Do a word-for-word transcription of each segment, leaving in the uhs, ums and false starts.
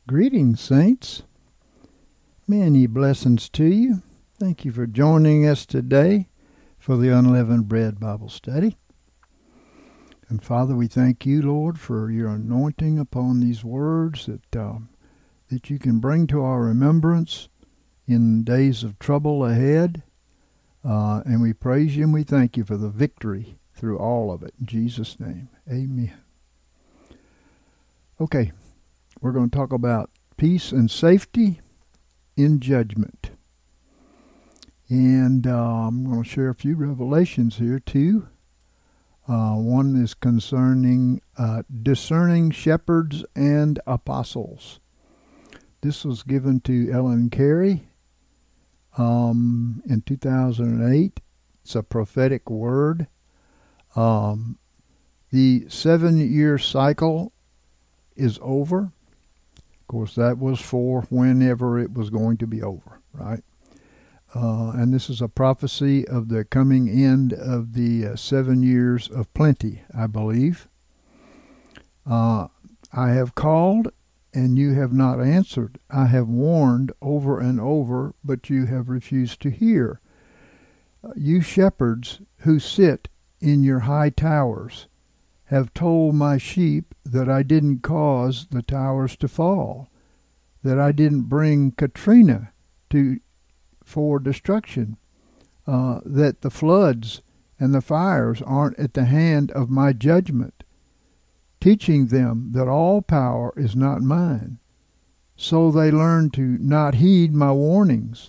Greetings, saints. Many blessings to you. Thank you for joining us today for the Unleavened Bread Bible Study. And Father, we thank you, Lord, for your anointing upon these words that um, that you can bring to our remembrance in days of trouble ahead. Uh, and we praise you and we thank you for the victory through all of it. In Jesus' name, amen. Okay, we're going to talk about peace and safety in judgment. And uh, I'm going to share a few revelations here, too. Uh, one is concerning uh, discerning shepherds and apostles. This was given to Ellen Carey um, in two thousand eight. It's a prophetic word. Um, the seven-year cycle is over. Of course, that was for whenever it was going to be over, right? Uh, and this is a prophecy of the coming end of the uh, seven years of plenty, I believe. Uh, I have called, and you have not answered. I have warned over and over, but you have refused to hear. Uh, you shepherds who sit in your high towers have told my sheep that I didn't cause the towers to fall, that I didn't bring Katrina to for destruction, uh, that the floods and the fires aren't at the hand of my judgment, teaching them that all power is not mine. So they learn to not heed my warnings.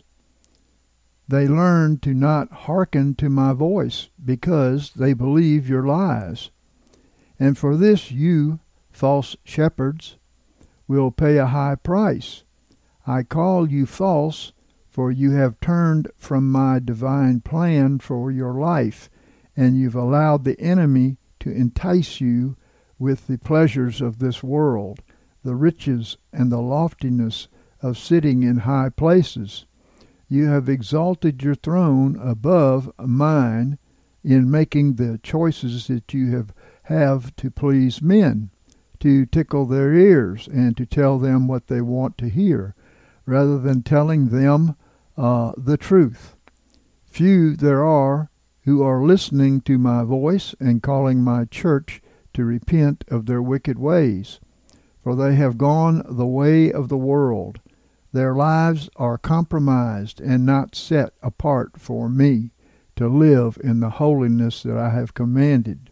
They learn to not hearken to my voice because they believe your lies. And for this you, false shepherds, will pay a high price. I call you false, for you have turned from my divine plan for your life, and you've allowed the enemy to entice you with the pleasures of this world, the riches and the loftiness of sitting in high places. You have exalted your throne above mine in making the choices that you have, have to please men, to tickle their ears and to tell them what they want to hear, rather than telling them uh, the truth. Few there are who are listening to my voice and calling my church to repent of their wicked ways, for they have gone the way of the world. Their lives are compromised and not set apart for me to live in the holiness that I have commanded.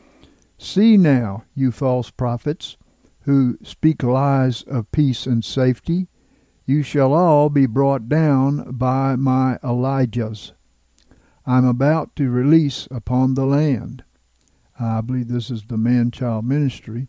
See now, you false prophets, who speak lies of peace and safety, you shall all be brought down by my Elijahs. I'm about to release upon the land. I believe this is the man-child ministry.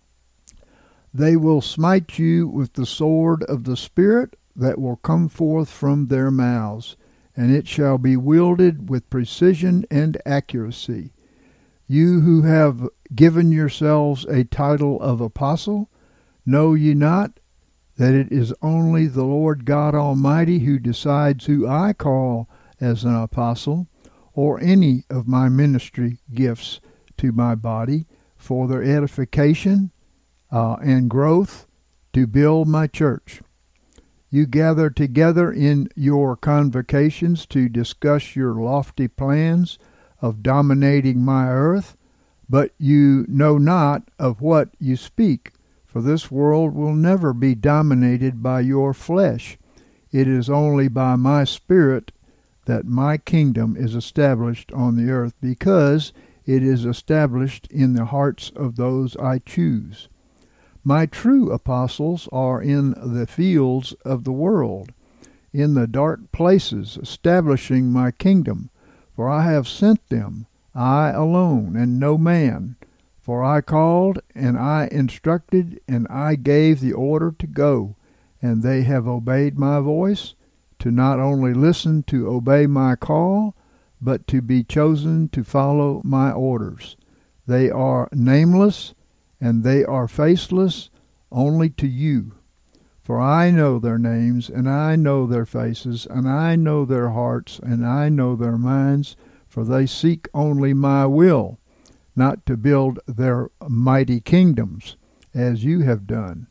They will smite you with the sword of the Spirit that will come forth from their mouths, and it shall be wielded with precision and accuracy. You who have given yourselves a title of apostle, know ye not that it is only the Lord God Almighty who decides who I call as an apostle, or any of my ministry gifts to my body, for their edification uh, and growth, to build my church. You gather together in your convocations to discuss your lofty plans of dominating my earth, but you know not of what you speak, for this world will never be dominated by your flesh. It is only by my Spirit that my kingdom is established on the earth, because it is established in the hearts of those I choose. My true apostles are in the fields of the world, in the dark places, establishing my kingdom, for I have sent them, I alone, and no man. For I called, and I instructed, and I gave the order to go, and they have obeyed my voice, to not only listen to obey my call, but to be chosen to follow my orders. They are nameless, and they are faceless only to you. For I know their names, and I know their faces, and I know their hearts, and I know their minds, for they seek only my will, not to build their mighty kingdoms, as you have done.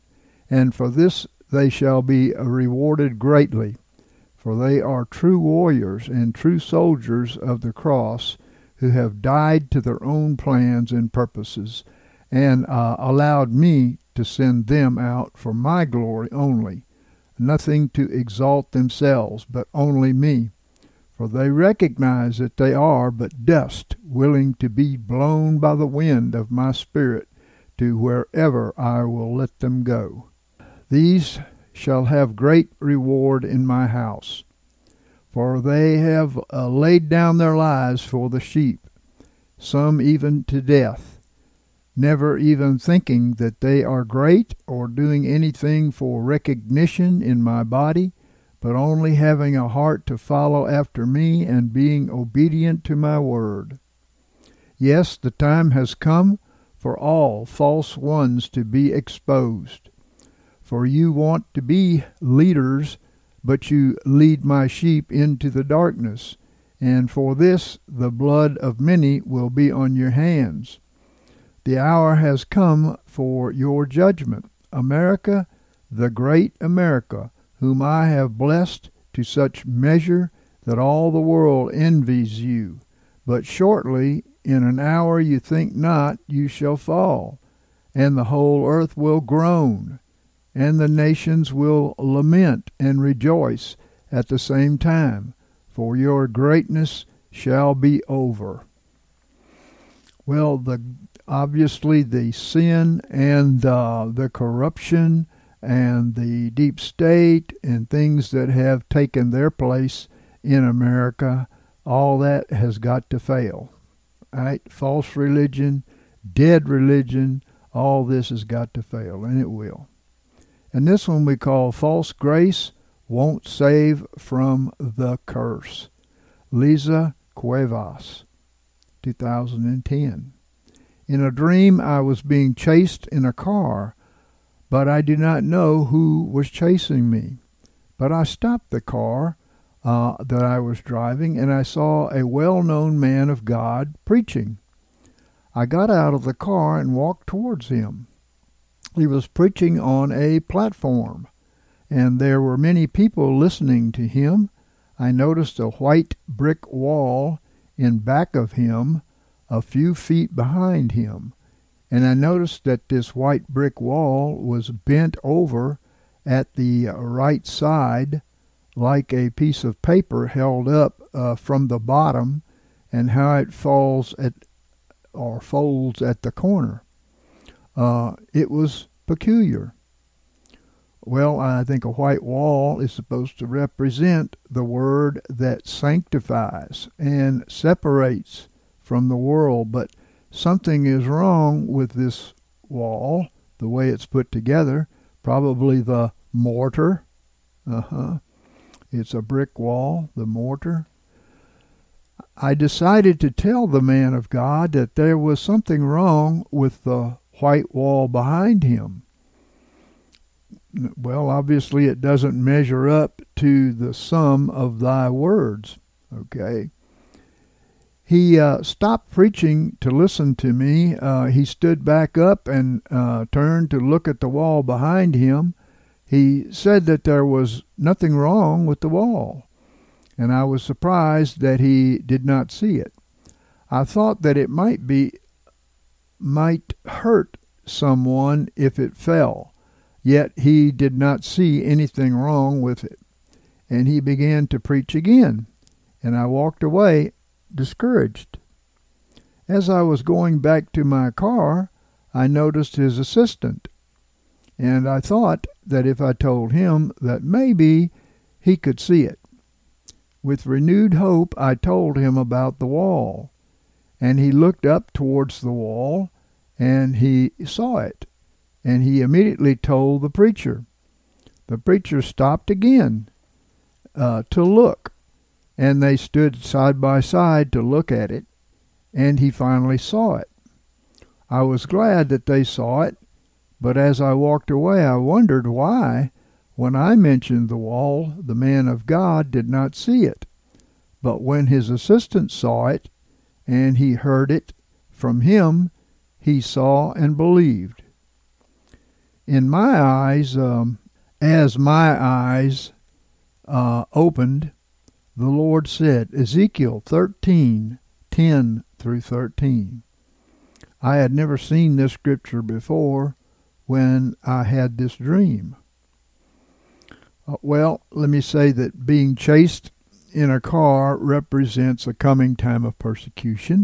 and for this they shall be rewarded greatly. For they are true warriors and true soldiers of the cross, who have died to their own plans and purposes, and uh, allowed me to send them out for my glory only, nothing to exalt themselves, but only me. For they recognize that they are but dust, willing to be blown by the wind of my spirit to wherever I will let them go. These shall have great reward in my house, for they have uh, laid down their lives for the sheep, some even to death, never even thinking that they are great or doing anything for recognition in my body, but only having a heart to follow after me and being obedient to my word. Yes, the time has come for all false ones to be exposed. For you want to be leaders, but you lead my sheep into the darkness, and for this the blood of many will be on your hands. The hour has come for your judgment. America, the great America, whom I have blessed to such measure that all the world envies you. But shortly, in an hour you think not, you shall fall, and the whole earth will groan, and the nations will lament and rejoice at the same time, for your greatness shall be over. Well, the obviously the sin and uh, the corruption and the deep state and things that have taken their place in America, all that has got to fail. Right? False religion, dead religion, all this has got to fail, and it will. And this one we call false grace won't save from the curse. Lisa Cuevas, two thousand ten. In a dream I was being chased in a car, but I did not know who was chasing me. But I stopped the car uh, that I was driving, and I saw a well-known man of God preaching. I got out of the car and walked towards him. He was preaching on a platform, and there were many people listening to him. I noticed a white brick wall in back of him, a few feet behind him, and I noticed that this white brick wall was bent over at the right side like a piece of paper held up uh, from the bottom, and how it falls at or folds at the corner. Uh, it was peculiar. Well, I think a white wall is supposed to represent the word that sanctifies and separates from the world, but something is wrong with this wall, the way it's put together. Probably the mortar. Uh-huh. It's a brick wall, the mortar. I decided to tell the man of God that there was something wrong with the white wall behind him. Well, obviously it doesn't measure up to the sum of thy words, okay? He uh, stopped preaching to listen to me. Uh, he stood back up and uh, turned to look at the wall behind him. He said that there was nothing wrong with the wall, and I was surprised that he did not see it. I thought that it might be, might hurt someone if it fell, yet he did not see anything wrong with it. And he began to preach again, and I walked away discouraged. As I was going back to my car, I noticed his assistant, and I thought that if I told him that maybe he could see it. With renewed hope, I told him about the wall, and he looked up towards the wall, and he saw it, and he immediately told the preacher. The preacher stopped again uh, to look, and they stood side by side to look at it, and he finally saw it. I was glad that they saw it, but as I walked away, I wondered why, when I mentioned the wall, the man of God did not see it. But when his assistant saw it, and he heard it from him, he saw and believed. in my eyes, um, as my eyes uh, opened, the Lord said, Ezekiel thirteen, ten through thirteen. I had never seen this scripture before when I had this dream. Uh, well, let me say that being chased in a car represents a coming time of persecution.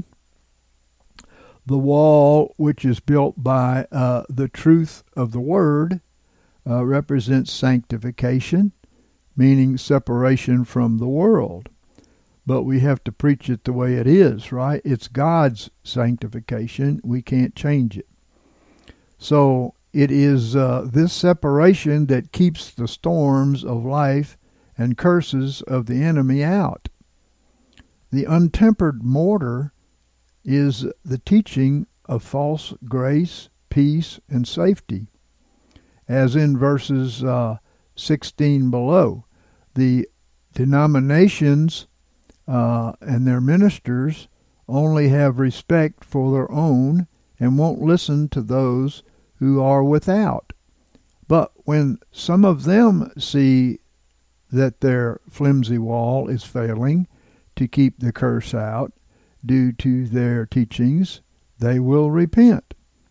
The wall, which is built by uh, the truth of the Word, uh, represents sanctification, meaning separation from the world. But we have to preach it the way it is, right? It's God's sanctification. We can't change it. So it is uh, this separation that keeps the storms of life and curses of the enemy out. The untempered mortar is the teaching of false grace, peace, and safety. As in verses uh, sixteen below, the denominations uh, and their ministers only have respect for their own and won't listen to those who are without. But when some of them see that their flimsy wall is failing to keep the curse out due to their teachings, they will repent.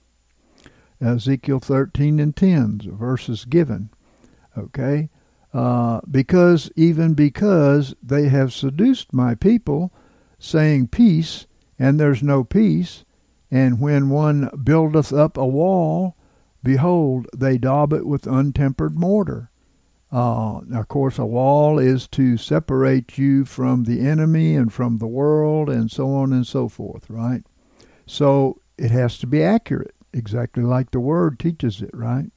Ezekiel thirteen and ten, verses given. Okay? Uh, because, even because they have seduced my people, saying peace, and there's no peace, and when one buildeth up a wall, behold, they daub it with untempered mortar. Uh, of course, a wall is to separate you from the enemy and from the world and so on and so forth, right? So it has to be accurate, exactly like the Word teaches it, right?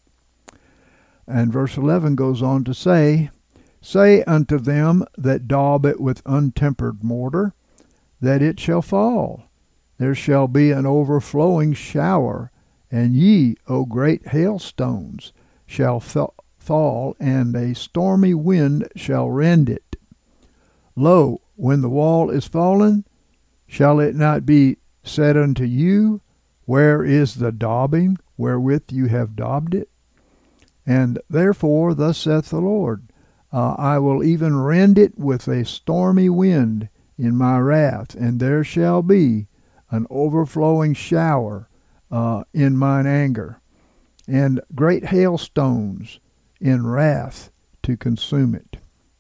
And verse eleven goes on to say, Say unto them that daub it with untempered mortar, that it shall fall. There shall be an overflowing shower, and ye, O great hailstones, shall fall. fall, and a stormy wind shall rend it. Lo, when the wall is fallen, shall it not be said unto you, Where is the daubing wherewith you have daubed it? And therefore, thus saith the Lord, uh, I will even rend it with a stormy wind in my wrath, and there shall be an overflowing shower uh, in mine anger, and great hailstones in wrath to consume it.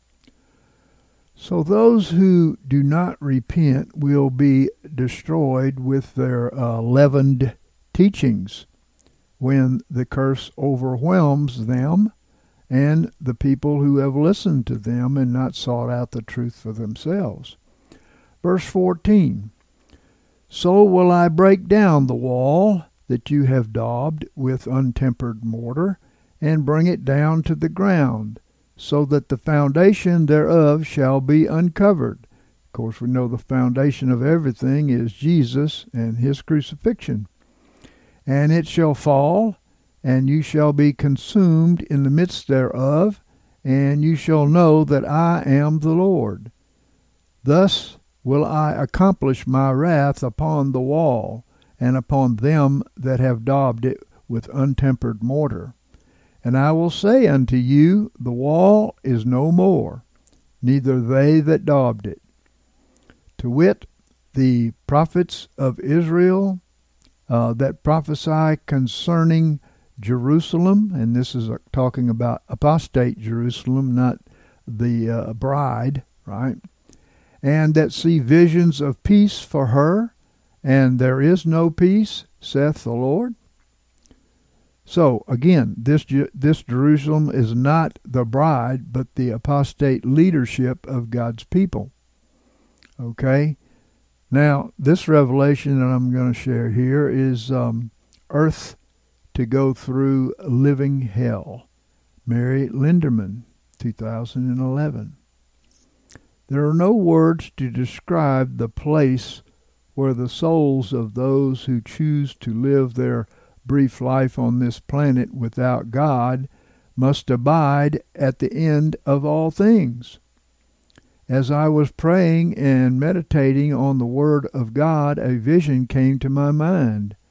So those who do not repent will be destroyed with their uh, leavened teachings when the curse overwhelms them and the people who have listened to them and not sought out the truth for themselves. Verse fourteen, So will I break down the wall that you have daubed with untempered mortar, and bring it down to the ground, so that the foundation thereof shall be uncovered. Of course, we know the foundation of everything is Jesus and his crucifixion. And it shall fall, and you shall be consumed in the midst thereof, and you shall know that I am the Lord. Thus will I accomplish my wrath upon the wall, and upon them that have daubed it with untempered mortar. And I will say unto you, the wall is no more, neither they that daubed it. To wit, the prophets of Israel uh, that prophesy concerning Jerusalem, and this is talking about apostate Jerusalem, not the uh, bride, right? And that see visions of peace for her, and there is no peace, saith the Lord. So, again, this this Jerusalem is not the bride, but the apostate leadership of God's people. Okay? Now, this revelation that I'm going to share here is um, Earth to Go Through Living Hell. Mary Linderman, two thousand eleven. There are no words to describe the place where the souls of those who choose to live their brief life on this planet without God must abide at the end of all things. As I was praying and meditating on the Word of God, a vision came to my mind.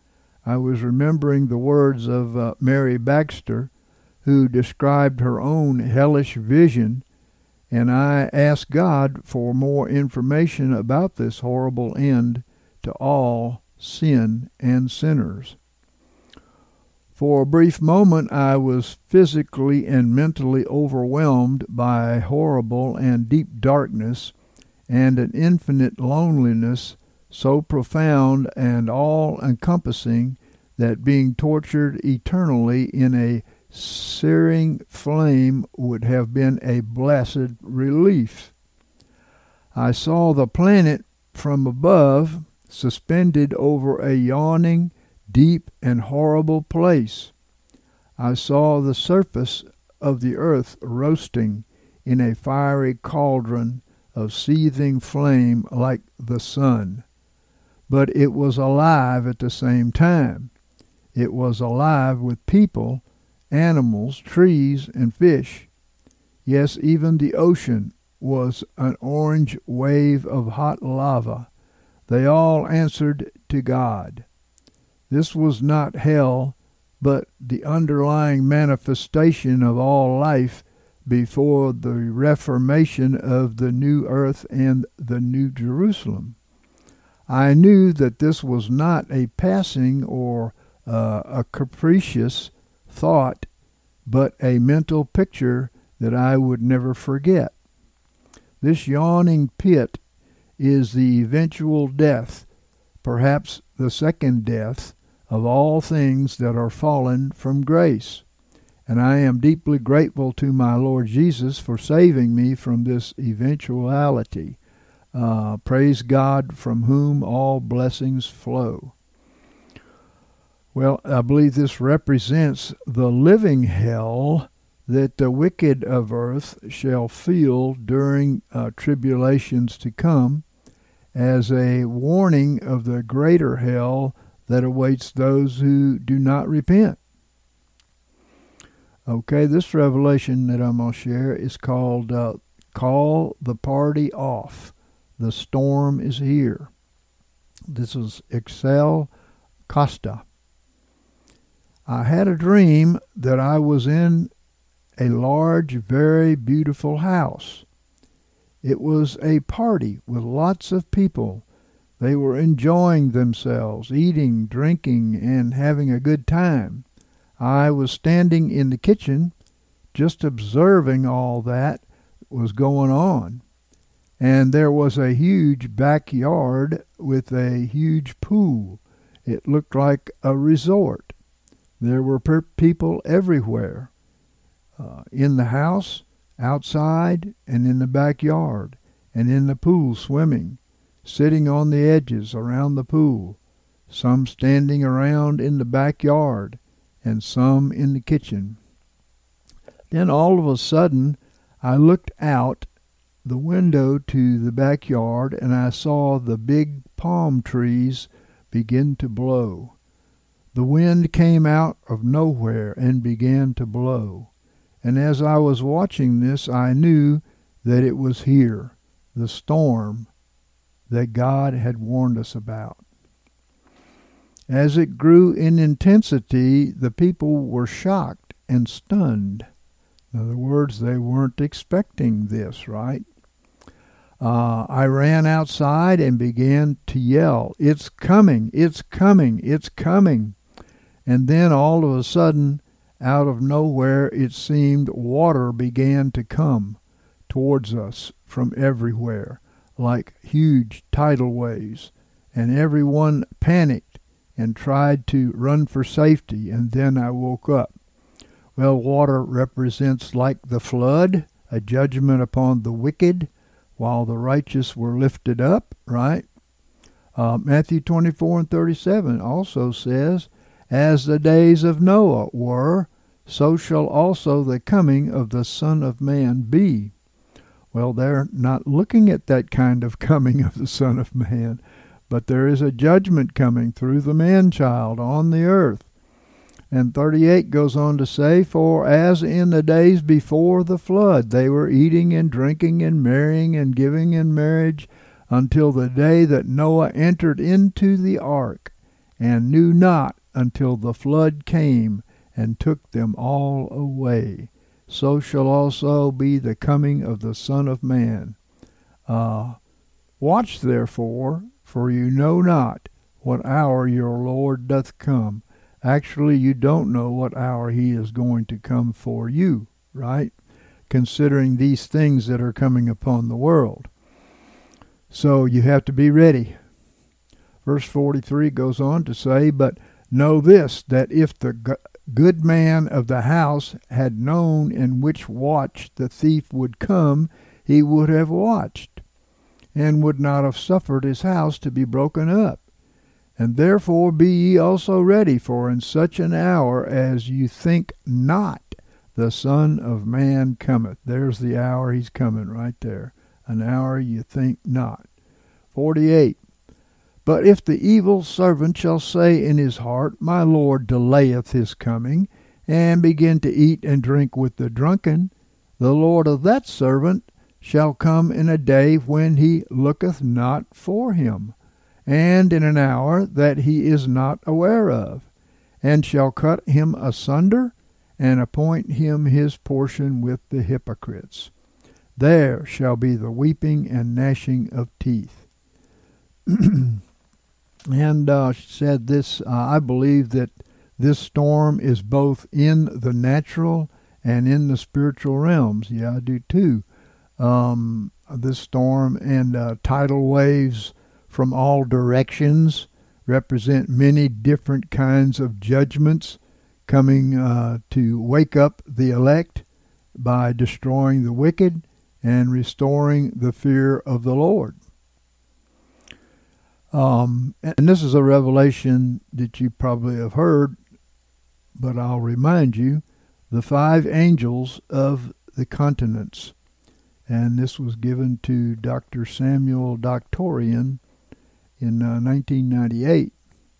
I was remembering the words of uh, Mary Baxter, who described her own hellish vision, and I asked God for more information about this horrible end to all sin and sinners. For a brief moment I was physically and mentally overwhelmed by horrible and deep darkness and an infinite loneliness so profound and all-encompassing that being tortured eternally in a searing flame would have been a blessed relief. I saw the planet from above, suspended over a yawning, deep and horrible place. I saw the surface of the earth roasting in a fiery cauldron of seething flame like the sun. But it was alive at the same time. It was alive with people, animals, trees, and fish. Yes, even the ocean was an orange wave of hot lava. They all answered to God. This was not hell, but the underlying manifestation of all life before the reformation of the new earth and the new Jerusalem. I knew that this was not a passing or uh, a capricious thought, but a mental picture that I would never forget. This yawning pit is the eventual death, perhaps the second death, of all things that are fallen from grace. And I am deeply grateful to my Lord Jesus for saving me from this eventuality. Uh, praise God, from whom all blessings flow. Well, I believe this represents the living hell that the wicked of earth shall feel during uh, tribulations to come, as a warning of the greater hell that awaits those who do not repent. Okay, this revelation that I'm going to share is called uh, Call the Party Off. The Storm is Here. This is Excel Costa. I had a dream that I was in a large, very beautiful house. It was a party with lots of people. They were enjoying themselves, eating, drinking, and having a good time. I was standing in the kitchen, just observing all that was going on. And there was a huge backyard with a huge pool. It looked like a resort. There were per- people everywhere, uh, in the house, outside, and in the backyard, and in the pool swimming, sitting on the edges around the pool, some standing around in the backyard, and some in the kitchen. Then all of a sudden, I looked out the window to the backyard, and I saw the big palm trees begin to blow. The wind came out of nowhere and began to blow. And as I was watching this, I knew that it was here, the storm that God had warned us about. As it grew in intensity, the people were shocked and stunned. In other words, they weren't expecting this, right? Uh, I ran outside and began to yell, "It's coming, it's coming, it's coming." And then all of a sudden, out of nowhere, it seemed water began to come towards us from everywhere, like huge tidal waves, and everyone panicked and tried to run for safety, and then I woke up. Well, water represents like the flood, a judgment upon the wicked, while the righteous were lifted up, right? Uh, Matthew twenty-four and thirty-seven also says, "As the days of Noah were, so shall also the coming of the Son of Man be." Well, they're not looking at that kind of coming of the Son of Man, but there is a judgment coming through the man-child on the earth. And thirty-eight goes on to say, "For as in the days before the flood, they were eating and drinking and marrying and giving in marriage until the day that Noah entered into the ark, and knew not until the flood came and took them all away. So shall also be the coming of the Son of Man. Uh, watch therefore, for you know not what hour your Lord doth come. Actually, you don't know what hour he is going to come for you, right? Considering these things that are coming upon the world. So you have to be ready. Verse forty-three goes on to say, But know this, that if the g- good man of the house had known in which watch the thief would come, he would have watched, and would not have suffered his house to be broken up. And therefore be ye also ready, for in such an hour as you think not, the Son of Man cometh. There's the hour he's coming right there. An hour you think not. forty-eight. But if the evil servant shall say in his heart, My Lord delayeth his coming, and begin to eat and drink with the drunken, the Lord of that servant shall come in a day when he looketh not for him, and in an hour that he is not aware of, and shall cut him asunder, and appoint him his portion with the hypocrites. There shall be the weeping and gnashing of teeth. And uh, she said this, uh, I believe that this storm is both in the natural and in the spiritual realms. Yeah, I do too. Um, this storm and uh, tidal waves from all directions represent many different kinds of judgments coming uh, to wake up the elect by destroying the wicked and restoring the fear of the Lord. Um, and this is a revelation that you probably have heard, but I'll remind you, the five angels of the continents. And this was given to Doctor Samuel Doctorian in uh, nineteen ninety-eight.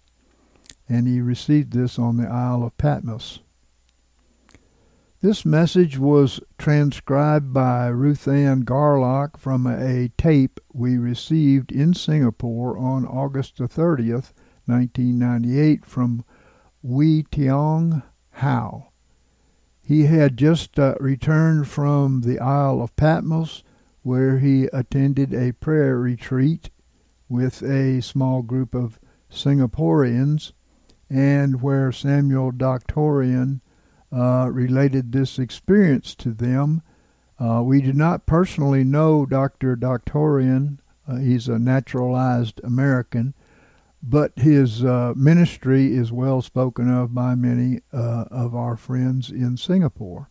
And he received this on the Isle of Patmos. This message was transcribed by Ruth Ann Garlock from a tape we received in Singapore on August the thirtieth, nineteen ninety-eight from Wee Tiong Hao. He had just uh, returned from the Isle of Patmos, where he attended a prayer retreat with a small group of Singaporeans, and where Samuel Doctorian Uh, related this experience to them. Uh, we do not personally know Doctor Doctorian. Uh, he's a naturalized American, but his uh, ministry is well spoken of by many uh, of our friends in Singapore.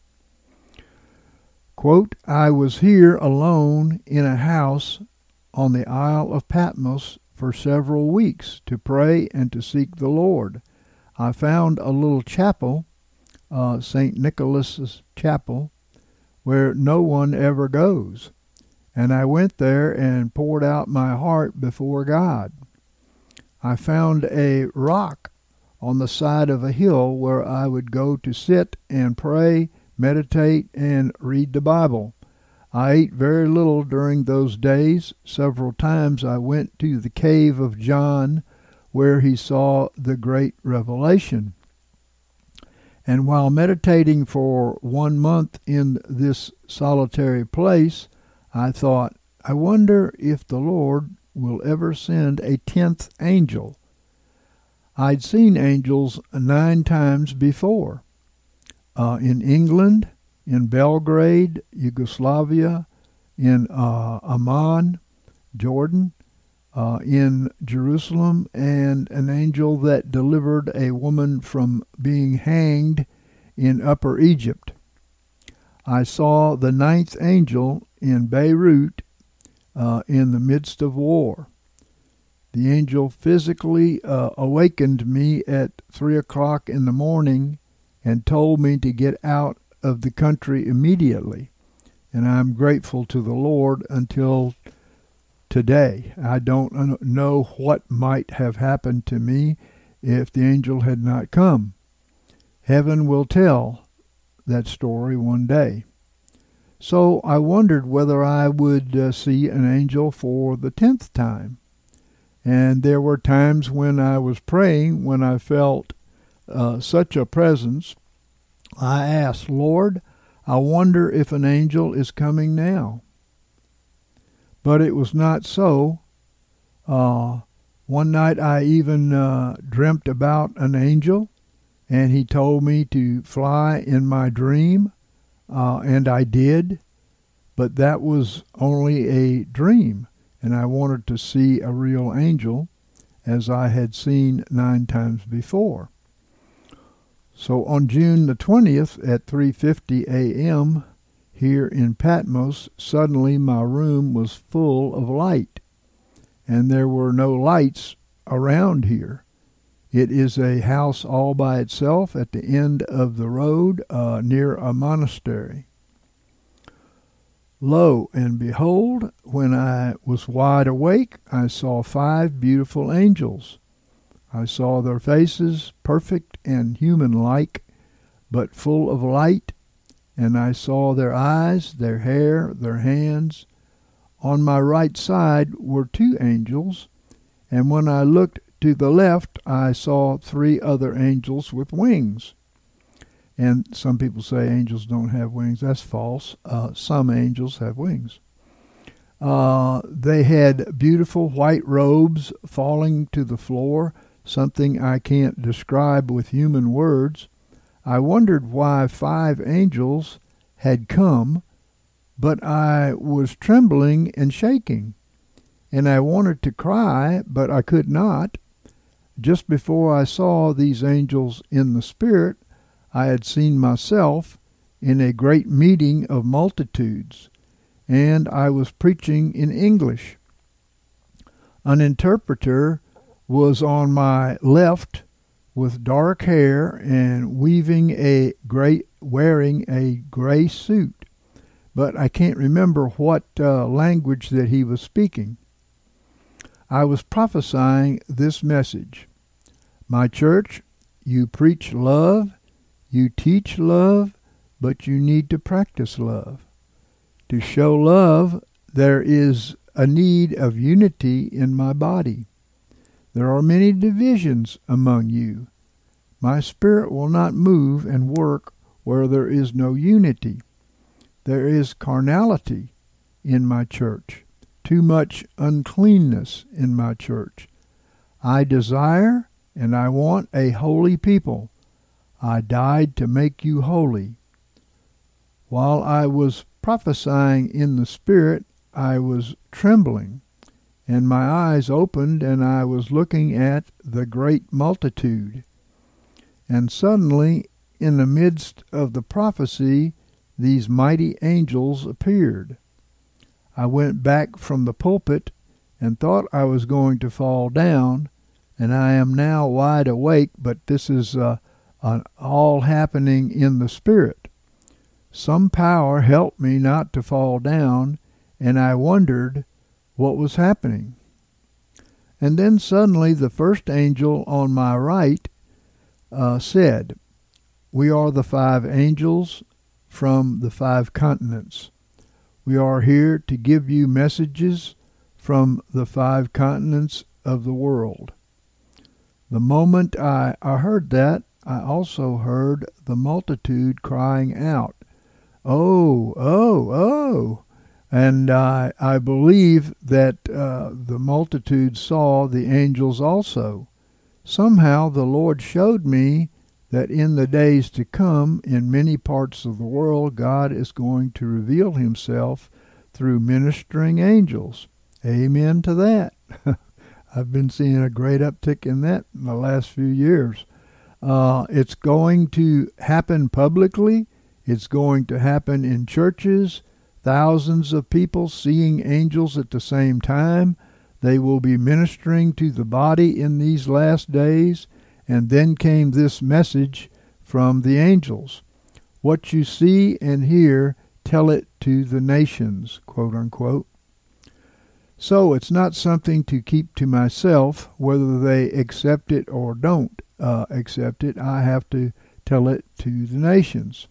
Quote, I was here alone in a house on the Isle of Patmos for several weeks to pray and to seek the Lord. I found a little chapel, Uh, Saint Nicholas's Chapel, where no one ever goes. And I went there and poured out my heart before God. I found a rock on the side of a hill where I would go to sit and pray, meditate, and read the Bible. I ate very little during those days. Several times I went to the cave of John, where he saw the great revelation. And while meditating for one month in this solitary place, I thought, I wonder if the Lord will ever send a tenth angel. I'd seen angels nine times before, uh, in England, in Belgrade, Yugoslavia, in uh, Amman, Jordan, Uh, in Jerusalem, and an angel that delivered a woman from being hanged in Upper Egypt. I saw the ninth angel in Beirut uh, in the midst of war. The angel physically uh, awakened me at three o'clock in the morning and told me to get out of the country immediately. And I'm grateful to the Lord until today. I don't know what might have happened to me if the angel had not come. Heaven will tell that story one day. So I wondered whether I would uh, see an angel for the tenth time. And there were times when I was praying when I felt uh, such a presence, I asked, Lord, I wonder if an angel is coming now. But it was not so. Uh, one night I even uh, dreamt about an angel, and he told me to fly in my dream, uh, and I did. But that was only a dream, and I wanted to see a real angel, as I had seen nine times before. So on June the twentieth at three fifty a.m. here in Patmos, suddenly my room was full of light, and there were no lights around here. It is a house all by itself at the end of the road uh, near a monastery. Lo and behold, when I was wide awake, I saw five beautiful angels. I saw their faces, perfect and human-like, but full of light, and I saw their eyes, their hair, their hands. On my right side were two angels, and when I looked to the left, I saw three other angels with wings. And some people say angels don't have wings. That's false. Uh, some angels have wings. Uh, they had beautiful white robes falling to the floor, something I can't describe with human words. I wondered why five angels had come, but I was trembling and shaking, and I wanted to cry, but I could not. Just before I saw these angels in the spirit, I had seen myself in a great meeting of multitudes, and I was preaching in English. An interpreter was on my left with dark hair and weaving a gray, wearing a gray suit, but I can't remember what uh, language that he was speaking. I was prophesying this message. My church, you preach love, you teach love, but you need to practice love. To show love, there is a need of unity in my body. There are many divisions among you. My spirit will not move and work where there is no unity. There is carnality in my church, too much uncleanness in my church. I desire and I want a holy people. I died to make you holy. While I was prophesying in the Spirit, I was trembling, and my eyes opened, and I was looking at the great multitude. And suddenly, in the midst of the prophecy, these mighty angels appeared. I went back from the pulpit and thought I was going to fall down, and I am now wide awake, but this is uh, uh, all happening in the Spirit. Some power helped me not to fall down, and I wondered what was happening. And then suddenly the first angel on my right uh, said, "We are the five angels from the five continents. We are here to give you messages from the five continents of the world." The moment I, I heard that, I also heard the multitude crying out, "Oh, oh, oh." And I, I believe that uh, the multitude saw the angels also. Somehow the Lord showed me that in the days to come, in many parts of the world, God is going to reveal himself through ministering angels. Amen to that. I've been seeing a great uptick in that in the last few years. Uh, it's going to happen publicly. It's going to happen in churches. Thousands of people seeing angels at the same time. They will be ministering to the body in these last days. And then came this message from the angels. What you see and hear, tell it to the nations, quote unquote. So it's not something to keep to myself, whether they accept it or don't uh, accept it. I have to tell it to the nations.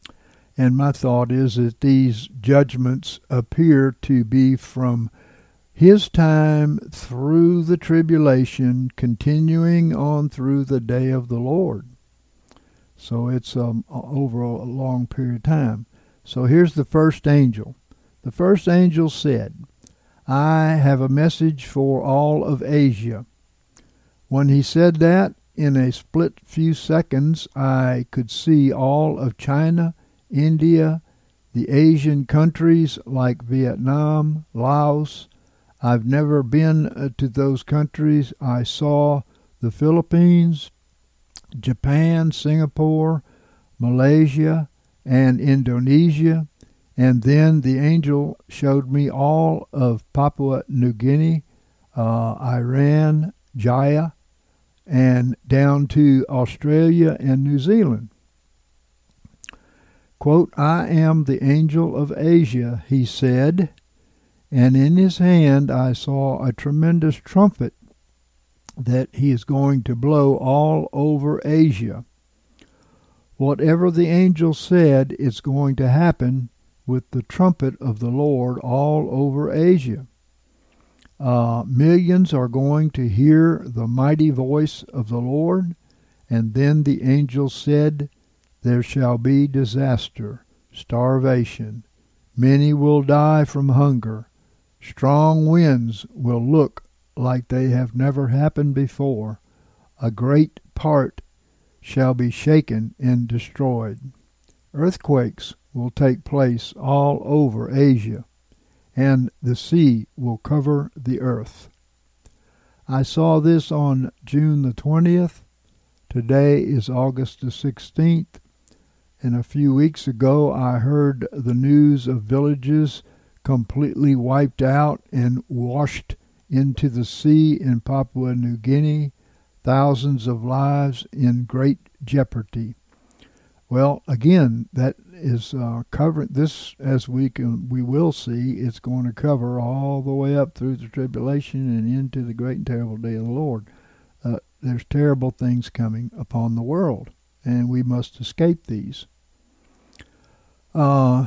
And my thought is that these judgments appear to be from his time through the tribulation, continuing on through the day of the Lord. So it's um, over a long period of time. So here's the first angel. The first angel said, I have a message for all of Asia. When he said that, in a split few seconds, I could see all of China, India, the Asian countries like Vietnam, Laos. I've never been to those countries. I saw the Philippines, Japan, Singapore, Malaysia, and Indonesia. And then the angel showed me all of Papua New Guinea, uh, Iran, Jaya, and down to Australia and New Zealand. Quote, I am the angel of Asia, he said, and in his hand I saw a tremendous trumpet that he is going to blow all over Asia. Whatever the angel said is going to happen with the trumpet of the Lord all over Asia. Uh, millions are going to hear the mighty voice of the Lord, and then the angel said, there shall be disaster, starvation. Many will die from hunger. Strong winds will look like they have never happened before. A great part shall be shaken and destroyed. Earthquakes will take place all over Asia, and the sea will cover the earth. I saw this on June the twentieth. Today is August the sixteenth. And a few weeks ago I heard the news of villages completely wiped out and washed into the sea in Papua New Guinea, thousands of lives in great jeopardy. Well, again, that is uh, covering this, as we can, we will see, it's going to cover all the way up through the tribulation and into the great and terrible day of the Lord. Uh, there's terrible things coming upon the world, and we must escape these. Uh,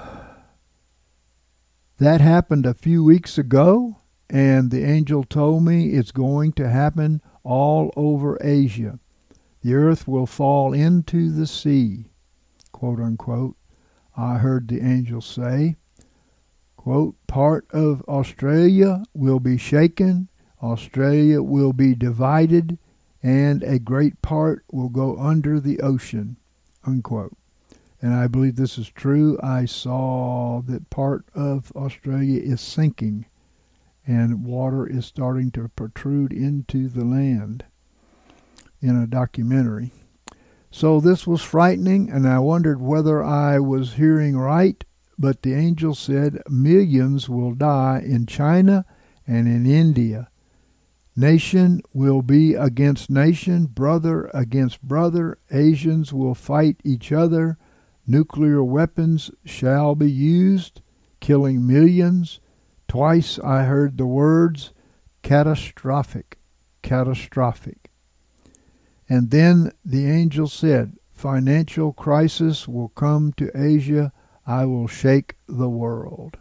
that happened a few weeks ago, and the angel told me it's going to happen all over Asia. The earth will fall into the sea, quote unquote. I heard the angel say, quote, part of Australia will be shaken, Australia will be divided, and a great part will go under the ocean, unquote. And I believe this is true. I saw that part of Australia is sinking, and water is starting to protrude into the land in a documentary. So this was frightening, and I wondered whether I was hearing right, but the angel said millions will die in China and in India. Nation will be against nation, brother against brother. Asians will fight each other. Nuclear weapons shall be used, killing millions. Twice I heard the words catastrophic, catastrophic. And then the angel said, financial crisis will come to Asia. I will shake the world.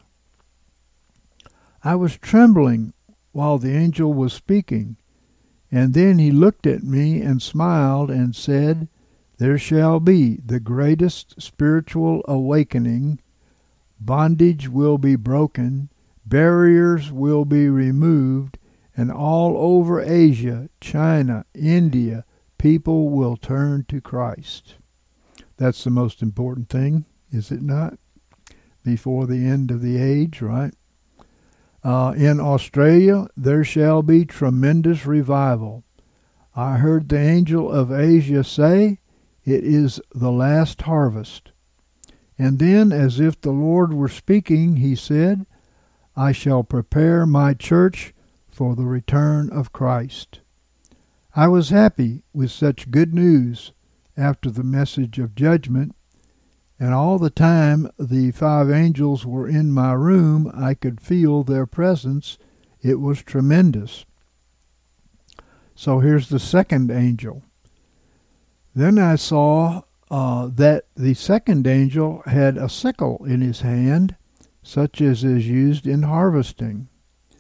I was trembling while the angel was speaking, and then he looked at me and smiled and said, there shall be the greatest spiritual awakening. Bondage will be broken, barriers will be removed, and all over Asia, China, India, people will turn to Christ. That's the most important thing, is it not? Before the end of the age, right? Uh, in Australia, there shall be tremendous revival. I heard the angel of Asia say, it is the last harvest. And then, as if the Lord were speaking, he said, I shall prepare my church for the return of Christ. I was happy with such good news after the message of judgment, and all the time the five angels were in my room, I could feel their presence. It was tremendous. So here's the second angel. Then I saw uh, that the second angel had a sickle in his hand, such as is used in harvesting.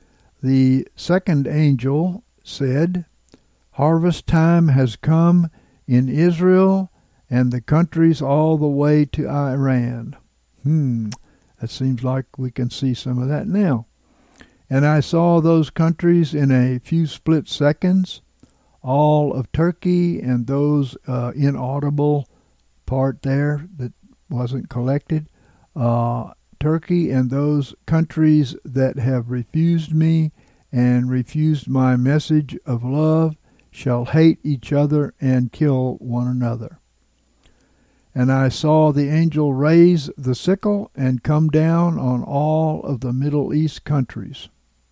The second angel said, "Harvest time has come in Israel and the countries all the way to Iran." Hmm, that seems like we can see some of that now. "And I saw those countries in a few split seconds, all of Turkey," and those uh, inaudible part there that wasn't collected, uh, "Turkey and those countries that have refused me and refused my message of love shall hate each other and kill one another. And I saw the angel raise the sickle and come down on all of the Middle East countries.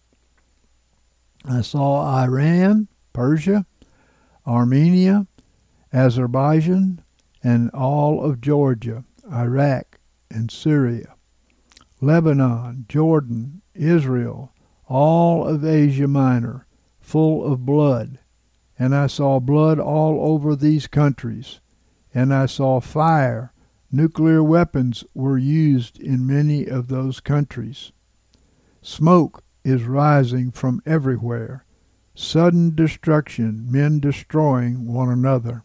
I saw Iran, Persia, Armenia, Azerbaijan, and all of Georgia, Iraq, and Syria, Lebanon, Jordan, Israel, all of Asia Minor, full of blood. And I saw blood all over these countries. And I saw fire. Nuclear weapons were used in many of those countries. Smoke is rising from everywhere. Sudden destruction, men destroying one another."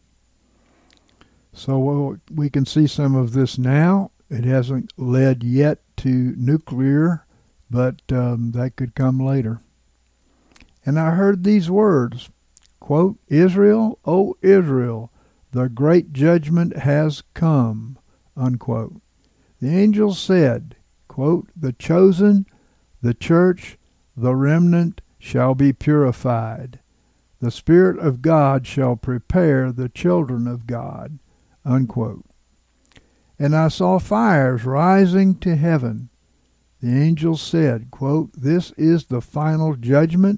So we can see some of this now. It hasn't led yet to nuclear, but um, that could come later. "And I heard these words," quote, "Israel, O Israel, the great judgment has come," unquote. "The angel said," quote, "the chosen, the church, the remnant shall be purified. The Spirit of God shall prepare the children of God," unquote. "And I saw fires rising to heaven. The angel said," quote, "this is the final judgment.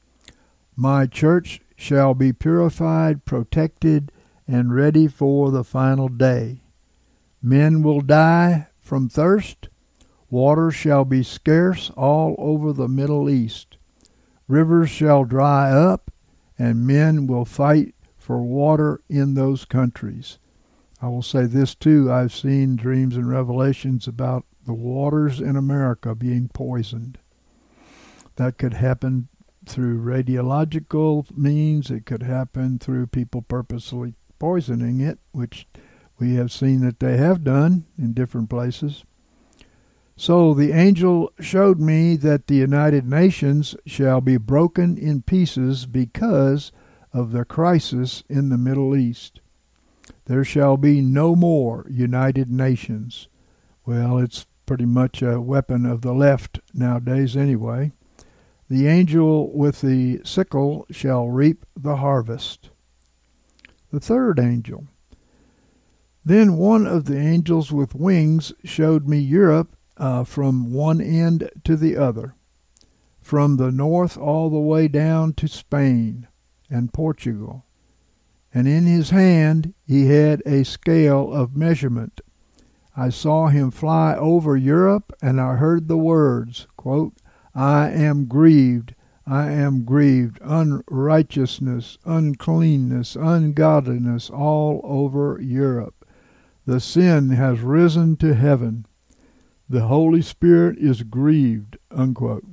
My church shall be purified, protected, and ready for the final day. Men will die from thirst. Water shall be scarce all over the Middle East. Rivers shall dry up, and men will fight for water in those countries." I will say this too, I've seen dreams and revelations about the waters in America being poisoned. That could happen through radiological means. It could happen through people purposely poisoning it, which we have seen that they have done in different places. "So the angel showed me that the United Nations shall be broken in pieces because of the crisis in the Middle East. There shall be no more United Nations." Well, it's pretty much a weapon of the left nowadays anyway. "The angel with the sickle shall reap the harvest." The third angel. "Then one of the angels with wings showed me Europe uh, from one end to the other, from the north all the way down to Spain and Portugal. And in his hand he had a scale of measurement. I saw him fly over Europe, and I heard the words, quote, I am grieved, I am grieved, unrighteousness, uncleanness, ungodliness all over Europe. The sin has risen to heaven. The Holy Spirit is grieved, unquote.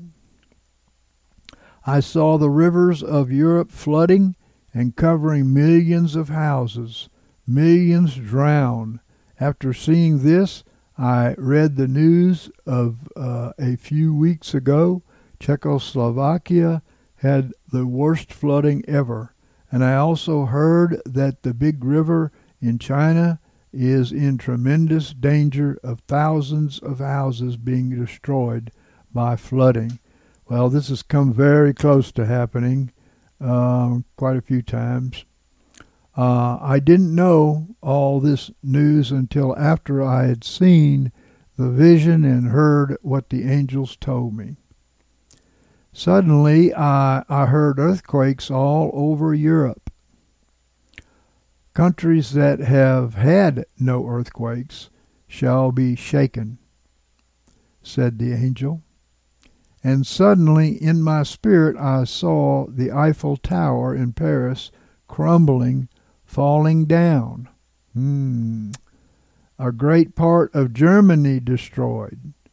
I saw the rivers of Europe flooding and covering millions of houses, millions drowned. After seeing this, I read the news of uh, a few weeks ago. Czechoslovakia had the worst flooding ever. And I also heard that the big river in China is in tremendous danger of thousands of houses being destroyed by flooding. Well, this has come very close to happening uh, quite a few times. Uh, I didn't know all this news until after I had seen the vision and heard what the angels told me. Suddenly, I, I heard earthquakes all over Europe. Countries that have had no earthquakes shall be shaken, said the angel. And suddenly in my spirit I saw the Eiffel Tower in Paris crumbling, falling down. Hmm. A great part of Germany destroyed.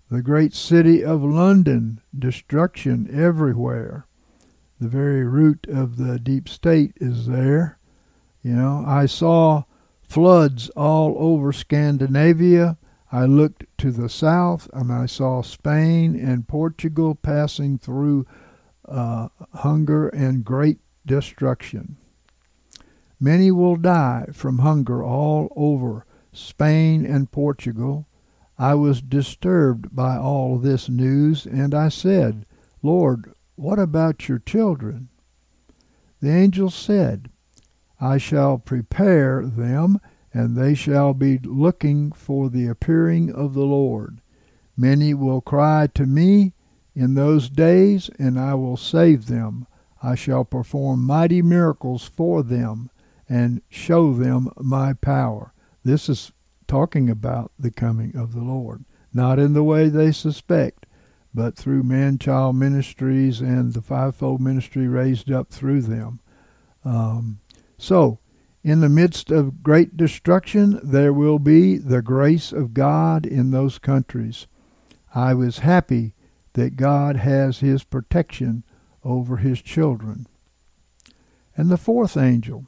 The great city of London, destruction everywhere. The very root of the deep state is there. You know, I saw floods all over Scandinavia. I looked to the south and I saw Spain and Portugal passing through uh, hunger and great destruction. Many will die from hunger all over Spain and Portugal. I was disturbed by all this news, and I said, Lord, what about your children? The angel said, I shall prepare them, and they shall be looking for the appearing of the Lord. Many will cry to me in those days, and I will save them. I shall perform mighty miracles for them and show them my power. This is talking about the coming of the Lord, not in the way they suspect, but through man-child ministries and the fivefold ministry raised up through them. Um, so, in the midst of great destruction, there will be the grace of God in those countries. I was happy that God has his protection over his children. And the fourth angel.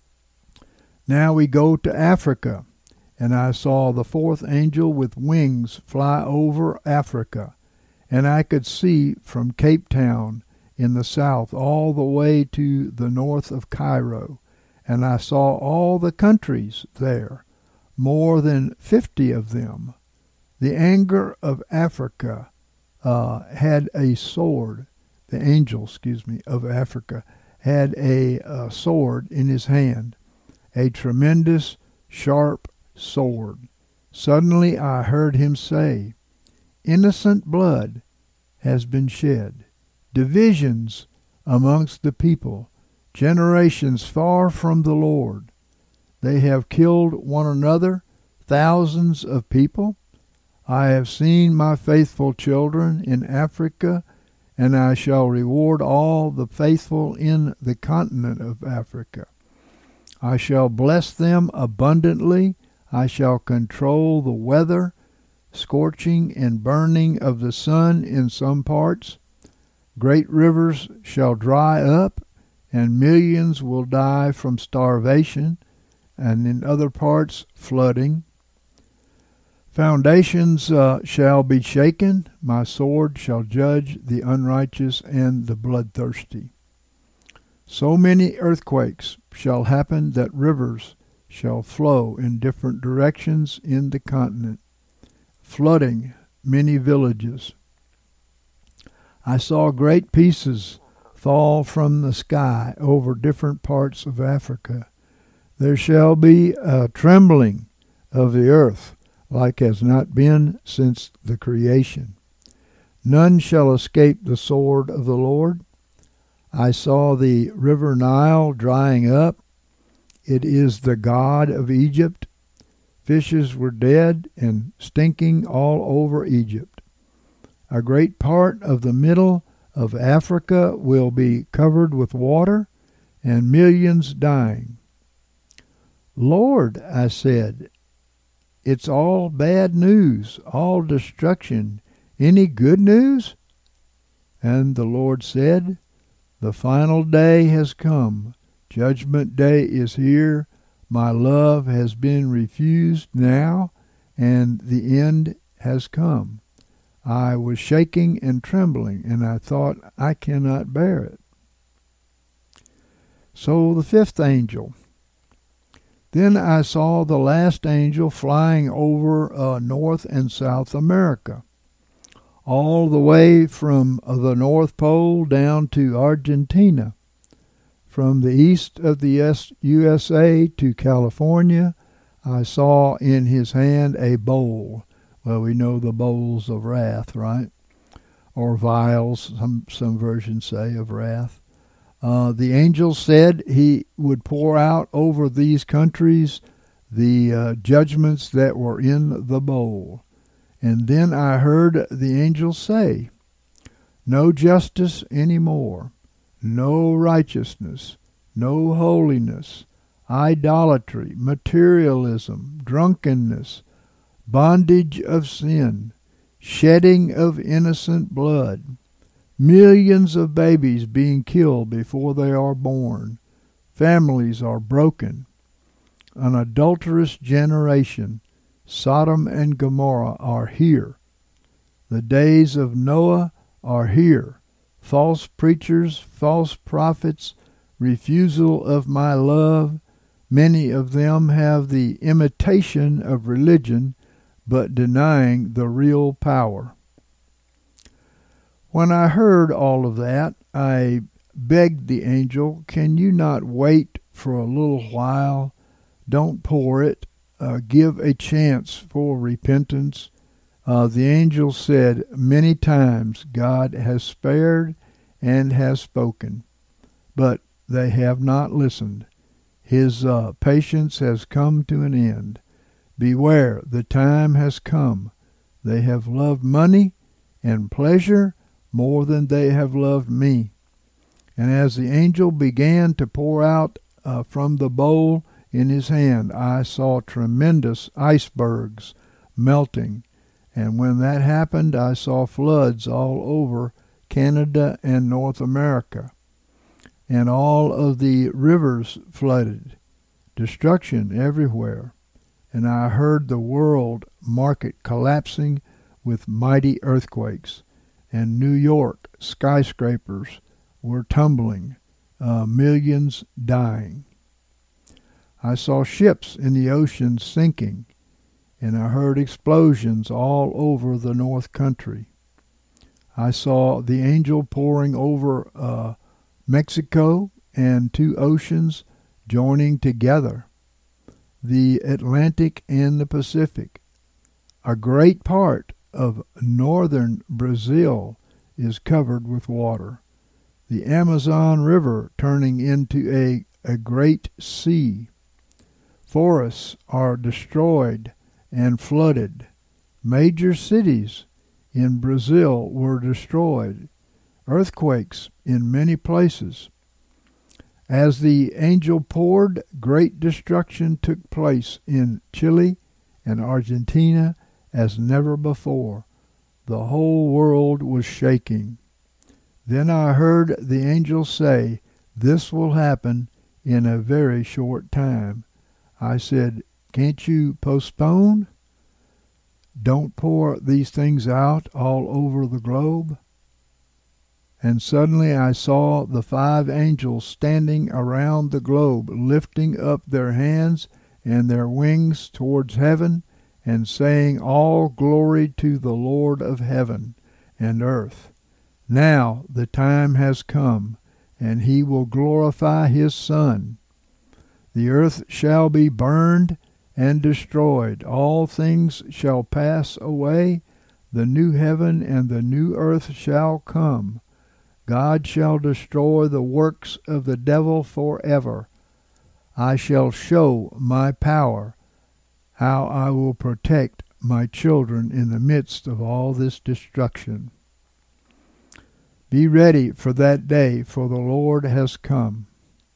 Now we go to Africa, and I saw the fourth angel with wings fly over Africa, and I could see from Cape Town in the south all the way to the north of Cairo, and I saw all the countries there, more than fifty of them. The anger of Africa uh, had a sword. The angel, excuse me, of Africa had a, a sword in his hand, a tremendous, sharp sword. Suddenly I heard him say, Innocent blood has been shed, divisions amongst the people, generations far from the Lord. They have killed one another, thousands of people. I have seen my faithful children in Africa, and I shall reward all the faithful in the continent of Africa. I shall bless them abundantly. I shall control the weather, scorching and burning of the sun in some parts. Great rivers shall dry up, and millions will die from starvation, and in other parts flooding. Foundations uh, shall be shaken. My sword shall judge the unrighteous and the bloodthirsty. So many earthquakes shall happen that rivers shall flow in different directions in the continent, flooding many villages. I saw great pieces fall from the sky over different parts of Africa. There shall be a trembling of the earth like has not been since the creation. None shall escape the sword of the Lord. I saw the river Nile drying up. It is the god of Egypt. Fishes were dead and stinking all over Egypt. A great part of the middle of Africa will be covered with water, and millions dying. Lord, I said, it's all bad news, all destruction. Any good news? And the Lord said, the final day has come. Judgment day is here. My love has been refused now, and the end has come. I was shaking and trembling, and I thought, I cannot bear it. So the fifth angel. Then I saw the last angel flying over uh, North and South America, all the way from uh, the North Pole down to Argentina, from the east of the U S A to California. I saw in his hand a bowl. Well, we know the bowls of wrath, right? Or vials, some, some versions say, of wrath. Uh, the angel said he would pour out over these countries the uh, judgments that were in the bowl. And then I heard the angel say, no justice any more, no righteousness, no holiness, idolatry, materialism, drunkenness, bondage of sin shedding of innocent blood, millions of babies being killed before they are born, families are broken, an adulterous generation, Sodom and Gomorrah are here. The days of Noah are here. False preachers, false prophets, refusal of my love. Many of them have the imitation of religion, but denying the real power. When I heard all of that, I begged the angel, can you not wait for a little while? Don't pour it. Uh, give a chance for repentance. Uh, the angel said, many times God has spared and has spoken, but they have not listened. His uh, patience has come to an end. Beware, the time has come. They have loved money and pleasure more than they have loved me. And as the angel began to pour out uh, from the bowl in his hand, I saw tremendous icebergs melting. And when that happened, I saw floods all over Canada and North America. And all of the rivers flooded. Destruction everywhere. And I heard the world market collapsing with mighty earthquakes. And New York skyscrapers were tumbling, uh, millions dying. I saw ships in the ocean sinking, and I heard explosions all over the North Country. I saw the angel pouring over uh, Mexico and two oceans joining together, the Atlantic and the Pacific. A great part of northern Brazil is covered with water. The Amazon River turning into a, a great sea. Forests are destroyed and flooded. Major cities in Brazil were destroyed. Earthquakes in many places. As the angel poured, great destruction took place in Chile and Argentina as never before. The whole world was shaking. Then I heard the angel say, this will happen in a very short time. I said, can't you postpone? Don't pour these things out all over the globe. And suddenly I saw the five angels standing around the globe, lifting up their hands and their wings towards heaven, and saying, all glory to the Lord of heaven and earth. Now the time has come, and he will glorify his Son. The earth shall be burned and destroyed. All things shall pass away. The new heaven and the new earth shall come. God shall destroy the works of the devil forever. I shall show my power, how I will protect my children in the midst of all this destruction. Be ready for that day, for the Lord has come.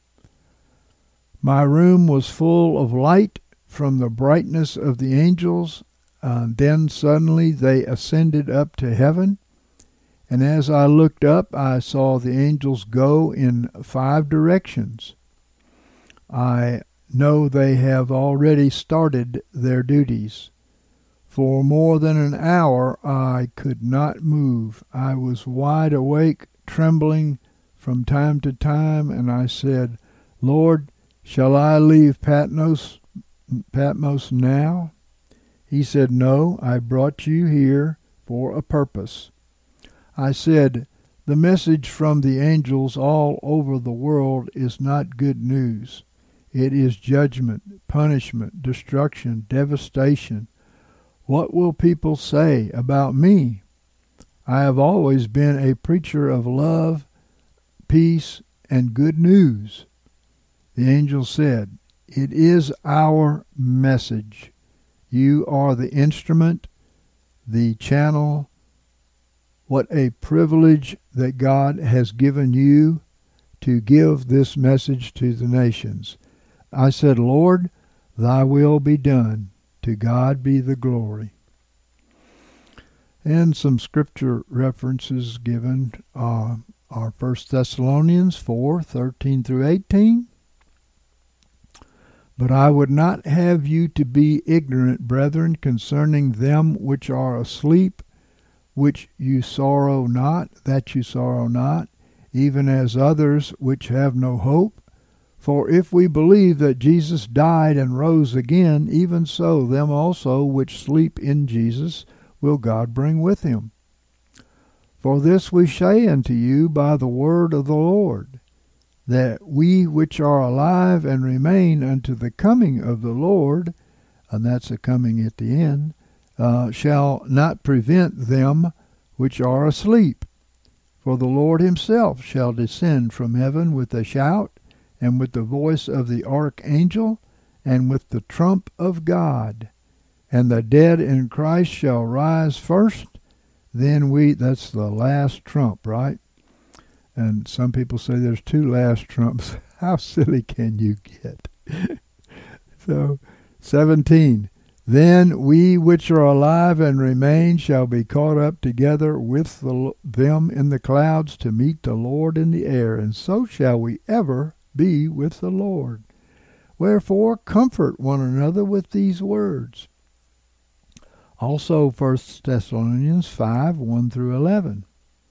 My room was full of light from the brightness of the angels. Uh, then suddenly they ascended up to heaven. And as I looked up, I saw the angels go in five directions. I know they have already started their duties. For more than an hour I could not move. I was wide awake, trembling from time to time, and I said, Lord, shall I leave Patmos, Patmos now? He said, no, I brought you here for a purpose. I said, the message from the angels all over the world is not good news. It is judgment, punishment, destruction, devastation. What will people say about me? I have always been a preacher of love, peace, and good news. The angel said, it is our message. You are the instrument, the channel. What a privilege that God has given you to give this message to the nations. I said, Lord, thy will be done. To God be the glory. And some scripture references given uh, are First Thessalonians four, thirteen through eighteen. But I would not have you to be ignorant, brethren, concerning them which are asleep, which you sorrow not, that you sorrow not, even as others which have no hope. For if we believe that Jesus died and rose again, even so them also which sleep in Jesus will God bring with him. For this we say unto you by the word of the Lord, that we which are alive and remain unto the coming of the Lord, and that's the coming at the end, uh, shall not prevent them which are asleep. For the Lord himself shall descend from heaven with a shout, and with the voice of the archangel, and with the trump of God. And the dead in Christ shall rise first, then we, that's the last trump, right? And some people say there's two last trumps. How silly can you get? So, seventeen. Then we which are alive and remain shall be caught up together with the, them in the clouds to meet the Lord in the air, and so shall we ever be with the Lord. Wherefore comfort one another with these words. Also First Thessalonians five, one through eleven.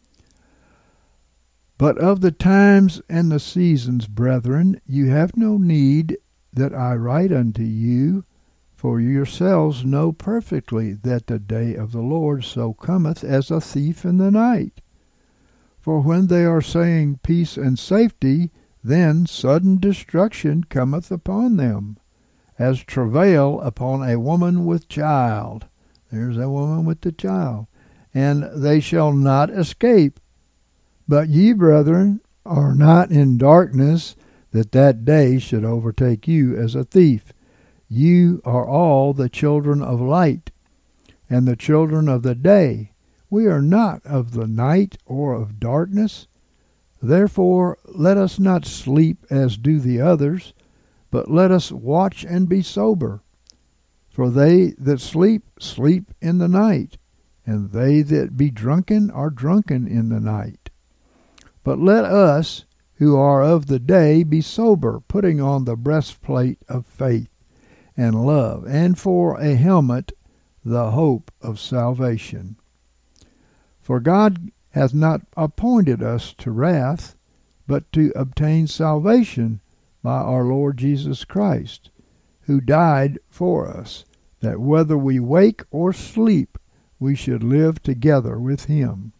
But of the times and the seasons, brethren, you have no need that I write unto you, for yourselves know perfectly that the day of the Lord so cometh as a thief in the night. For when they are saying peace and safety, then sudden destruction cometh upon them, as travail upon a woman with child. There's a woman with the child. And they shall not escape. But ye, brethren, are not in darkness, that that day should overtake you as a thief. You are all the children of light, and the children of the day. We are not of the night or of darkness. Therefore let us not sleep as do the others, but let us watch and be sober. For they that sleep, sleep in the night, and they that be drunken are drunken in the night. But let us, who are of the day, be sober, putting on the breastplate of faith and love, and for a helmet the hope of salvation. For God hath not appointed us to wrath, but to obtain salvation by our Lord Jesus Christ, who died for us, that whether we wake or sleep, we should live together with him.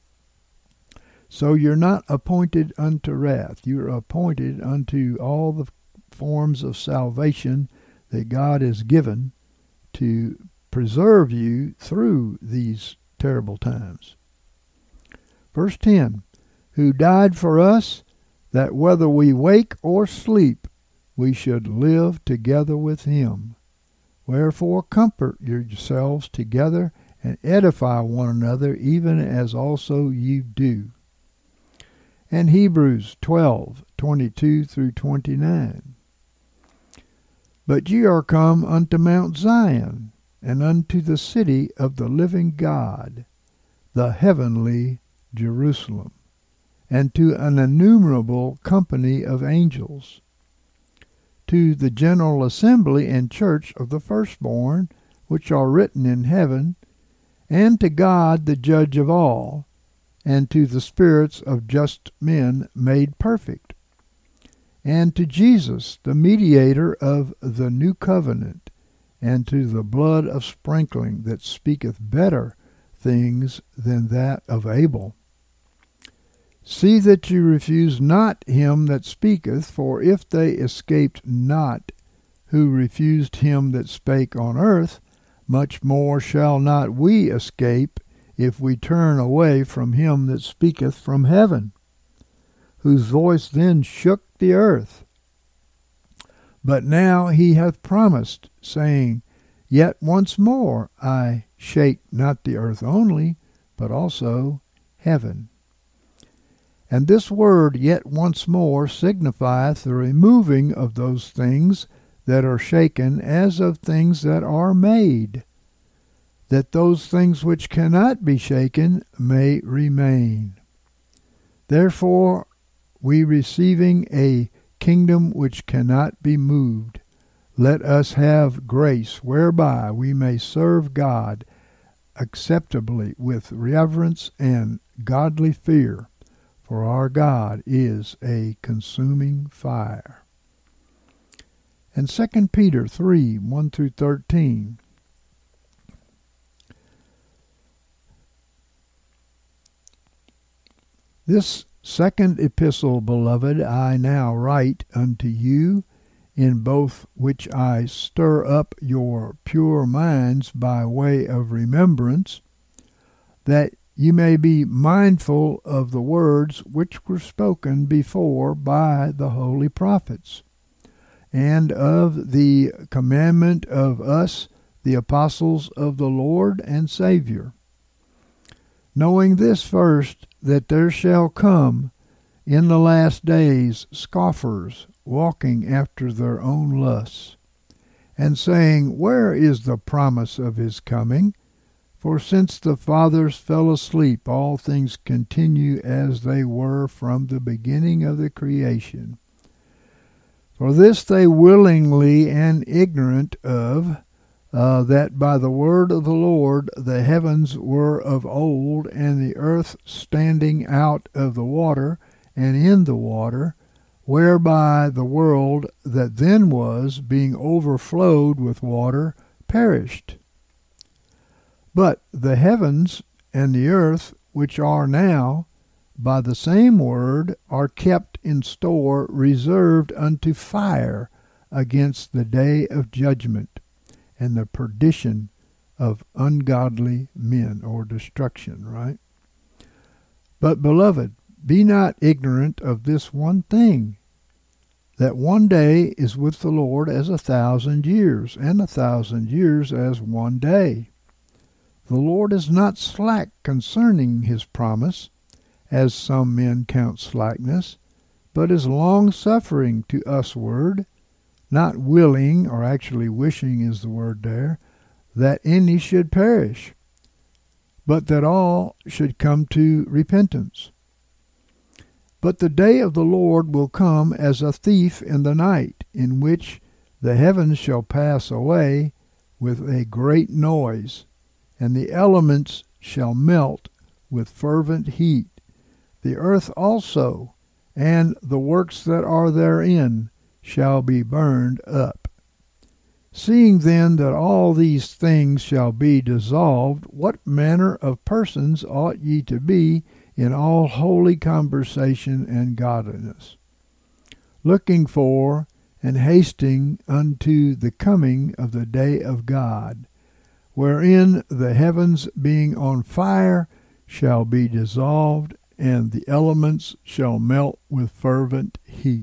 So you're not appointed unto wrath. You're appointed unto all the forms of salvation that God has given to preserve you through these terrible times. Verse ten, who died for us, that whether we wake or sleep, we should live together with him. Wherefore comfort yourselves together, and edify one another, even as also you do. And Hebrews twelve, twenty-two through twenty-nine. But ye are come unto Mount Zion, and unto the city of the living God, the heavenly Jerusalem, and to an innumerable company of angels, to the general assembly and church of the firstborn, which are written in heaven, and to God the judge of all, and to the spirits of just men made perfect, and to Jesus, the mediator of the new covenant, and to the blood of sprinkling that speaketh better things than that of Abel. See that you refuse not him that speaketh, for if they escaped not who refused him that spake on earth, much more shall not we escape, if we turn away from him that speaketh from heaven, whose voice then shook the earth. But now he hath promised, saying, Yet once more I shake not the earth only, but also heaven. And this word, yet once more, signifieth the removing of those things that are shaken, as of things that are made. that those things which cannot be shaken may remain. Therefore, we receiving a kingdom which cannot be moved, let us have grace whereby we may serve God acceptably with reverence and godly fear, for our God is a consuming fire. And Second Peter three, one through thirteen. This second epistle, beloved, I now write unto you, in both which I stir up your pure minds by way of remembrance, that you may be mindful of the words which were spoken before by the holy prophets, and of the commandment of us, the apostles of the Lord and Savior. Knowing this first, that there shall come in the last days scoffers, walking after their own lusts, and saying, Where is the promise of his coming? For since the fathers fell asleep, all things continue as they were from the beginning of the creation. For this they willingly and ignorant of, uh, that by the word of the Lord the heavens were of old, and the earth standing out of the water and in the water, whereby the world that then was, being overflowed with water, perished. But the heavens and the earth, which are now, by the same word, are kept in store, reserved unto fire against the day of judgment and the perdition of ungodly men, or destruction, right? But, beloved, be not ignorant of this one thing, that one day is with the Lord as a thousand years, and a thousand years as one day. The Lord is not slack concerning his promise, as some men count slackness, but is long-suffering to usward, not willing, or actually wishing is the word there, that any should perish, but that all should come to repentance. But the day of the Lord will come as a thief in the night, in which the heavens shall pass away with a great noise, and the elements shall melt with fervent heat. The earth also, and the works that are therein, shall be burned up. Seeing then that all these things shall be dissolved, what manner of persons ought ye to be in all holy conversation and godliness, looking for and hasting unto the coming of the day of God, wherein the heavens being on fire shall be dissolved, and the elements shall melt with fervent heat.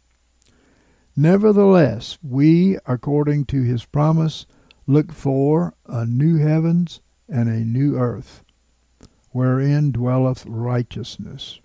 Nevertheless, we, according to his promise, look for a new heavens and a new earth, wherein dwelleth righteousness.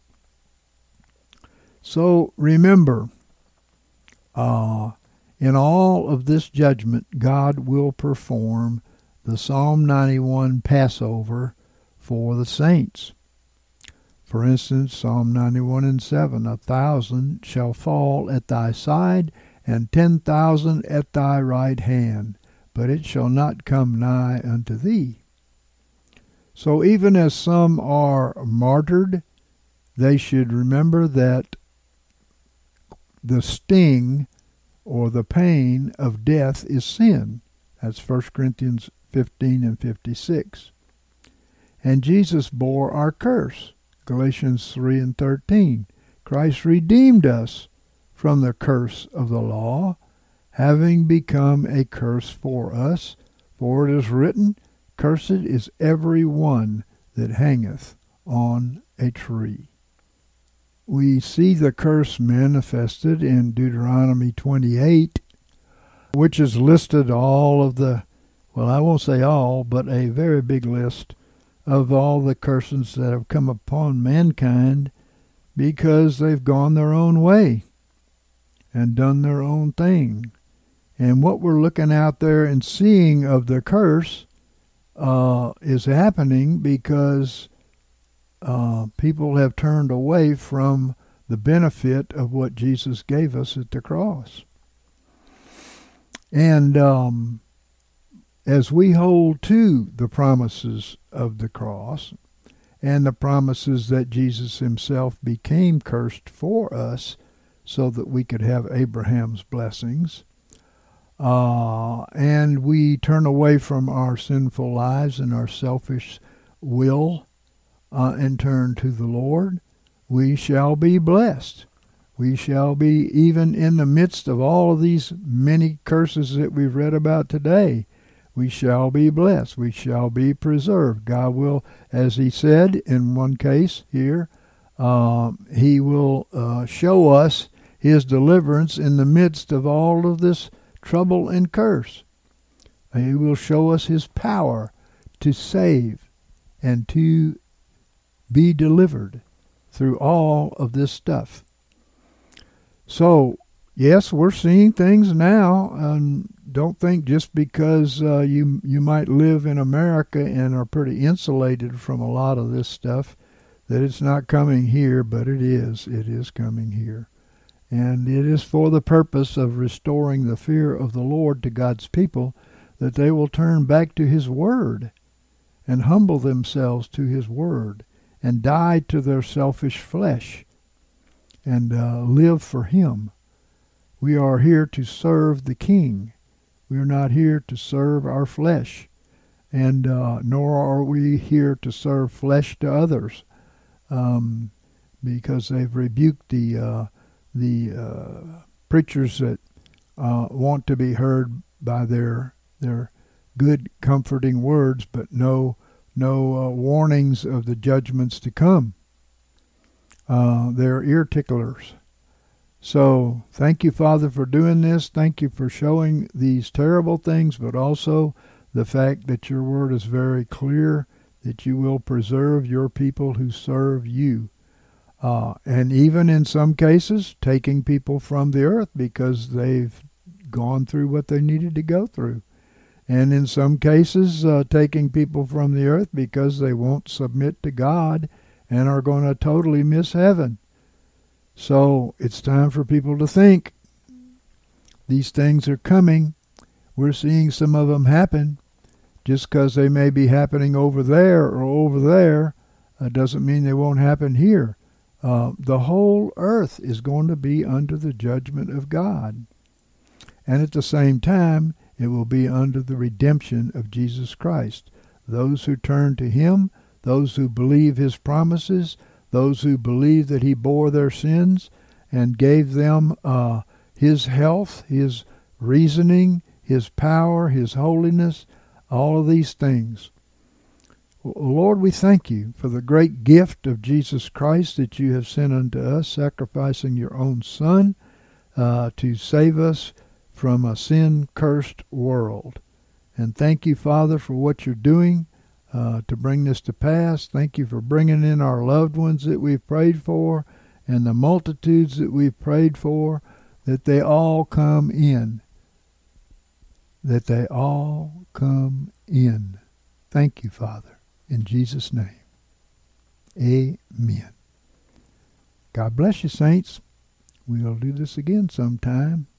So remember, uh, in all of this judgment, God will perform the Psalm ninety-one Passover for the saints. For instance, Psalm ninety-one and seven, A thousand shall fall at thy side, and ten thousand at thy right hand, but it shall not come nigh unto thee. So even as some are martyred, they should remember that the sting or the pain of death is sin. That's First Corinthians fifteen and fifty-six. And Jesus bore our curse. Galatians three and thirteen. Christ redeemed us from the curse of the law, having become a curse for us. For it is written, Cursed is every one that hangeth on a tree. We see the curse manifested in Deuteronomy twenty-eight, which is listed all of the, well, I won't say all, but a very big list of all the curses that have come upon mankind because they've gone their own way and done their own thing. And what we're looking out there and seeing of the curse uh, is happening because uh, people have turned away from the benefit of what Jesus gave us at the cross. And um, as we hold to the promises of the cross and the promises that Jesus himself became cursed for us so that we could have Abraham's blessings, uh, and we turn away from our sinful lives and our selfish will uh, and turn to the Lord, we shall be blessed. We shall be, even in the midst of all of these many curses that we've read about today, we shall be blessed. We shall be preserved. God will, as he said in one case here, uh, he will uh, show us his deliverance in the midst of all of this trouble and curse. He will show us his power to save and to be delivered through all of this stuff. So, yes, we're seeing things now, and don't think just because uh, you you might live in America and are pretty insulated from a lot of this stuff that it's not coming here, but it is. It is coming here. And it is for the purpose of restoring the fear of the Lord to God's people, that they will turn back to his word and humble themselves to his word and die to their selfish flesh and uh, live for him. We are here to serve the King. We are not here to serve our flesh, and uh, nor are we here to serve flesh to others, um, because they've rebuked the uh, the uh, preachers that uh, want to be heard by their their good, comforting words, but no no uh, warnings of the judgments to come. Uh, they're ear ticklers. So thank you, Father, for doing this. Thank you for showing these terrible things, but also the fact that your word is very clear, that you will preserve your people who serve you. Uh, and even in some cases, taking people from the earth because they've gone through what they needed to go through. And in some cases, uh, taking people from the earth because they won't submit to God and are going to totally miss heaven. So it's time for people to think. These things are coming. We're seeing some of them happen. Just because they may be happening over there or over there uh, doesn't mean they won't happen here. Uh, the whole earth is going to be under the judgment of God. And at the same time, it will be under the redemption of Jesus Christ. Those who turn to him, those who believe his promises, those who believe that he bore their sins and gave them uh, his health, his reasoning, his power, his holiness, all of these things. Lord, we thank you for the great gift of Jesus Christ that you have sent unto us, sacrificing your own Son uh, to save us from a sin-cursed world. And thank you, Father, for what you're doing uh, to bring this to pass. Thank you for bringing in our loved ones that we've prayed for and the multitudes that we've prayed for, that they all come in. That they all come in. Thank you, Father. In Jesus' name, amen. God bless you, saints. We'll do this again sometime.